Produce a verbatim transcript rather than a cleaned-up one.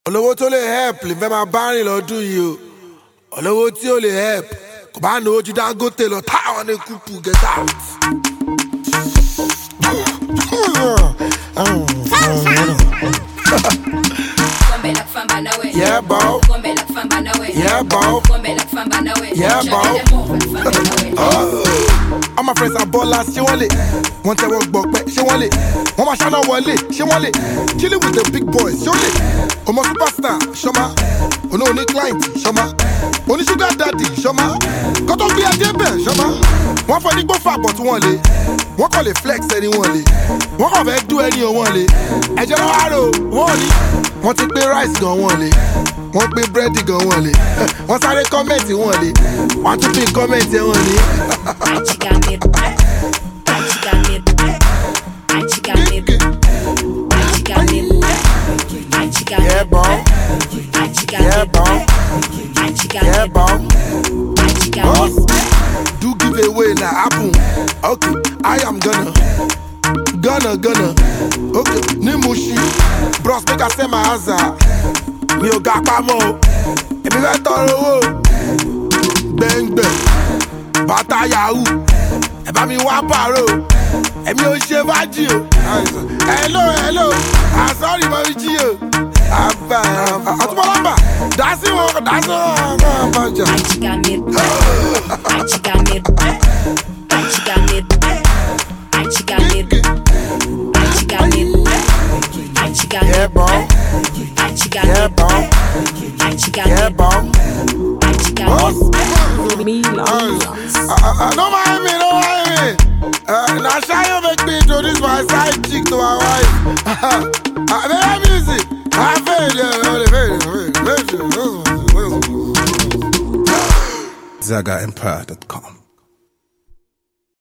olówó tó lè help lè fẹ́ máa bá rìn lọ́dún yìí o olówó tí ó lè help kò bá náwó ju Dangote lọ táwọn ní kúpù get out. Yeah, bro. Yeah, bro. Yeah, bro. All my friends are ballers, ṣé wọ́n lè? Wọ́n tẹ́wọ́ gbọ́ pẹ́, ṣé wọ́n lè? Wọ́n máa ṣáná wọlé, ṣé wọ́n lè? Chilling with the big boys, ṣé wọ́n lè? Ọmọ superstar, ṣọ́mà. Oní oní client, ṣọ́mà. Oní sugar daddy, ṣọ́mà. Kọ́tọ́ gbé ajé bẹ̀, ṣọ́mà. Wọ́n fọ́ nígbó fà bọ̀ tí wọ́n lè. Wọ́n kàn lè flex ẹni wọ́n lè. Wọ́n kàn fẹ́ dú ẹni o wọ́n lè. Ẹ̀jẹ̀ lọ́wọ́ àrò, wọ́n ní. Wọ́n ti pé rice gan wọ́n lè. Wọ́n pé búrẹ́dì gan wọ́n lè. Wọ́n sáré kọ́mẹ̀ntì wọ́n lè. Wọ́n tún fi kọ́mẹ̀ntì ẹ̀ wọ́n lè. Yeah, bro. Yeah, bro. Yeah, bro. Oh. Do give away na happen. Okay, I am gonna, gonna, gonna. Okay, ní Mushi, bros make I send my answer. Mi ò ga pamọ́, èmi fẹ́ tọrọ owó. Gbẹ̀ngbẹ̀, bàtà yahoo, ẹ bá mi wá pàrọ̀. Èmi ò ṣe fájì o. Hello, hello, I'm sorry mo fi jí o. Àbá àtúbọ̀ lámbà, dásí wọn, dásí wọn kàn bàjá. Yeah, bro. Yeah, bro. Yeah, bro. Don't mind me, don't mind me. Uh, now, shall you make me introduce my side chick to my wife? uh, their music. I feel it. Zaga Empire dot com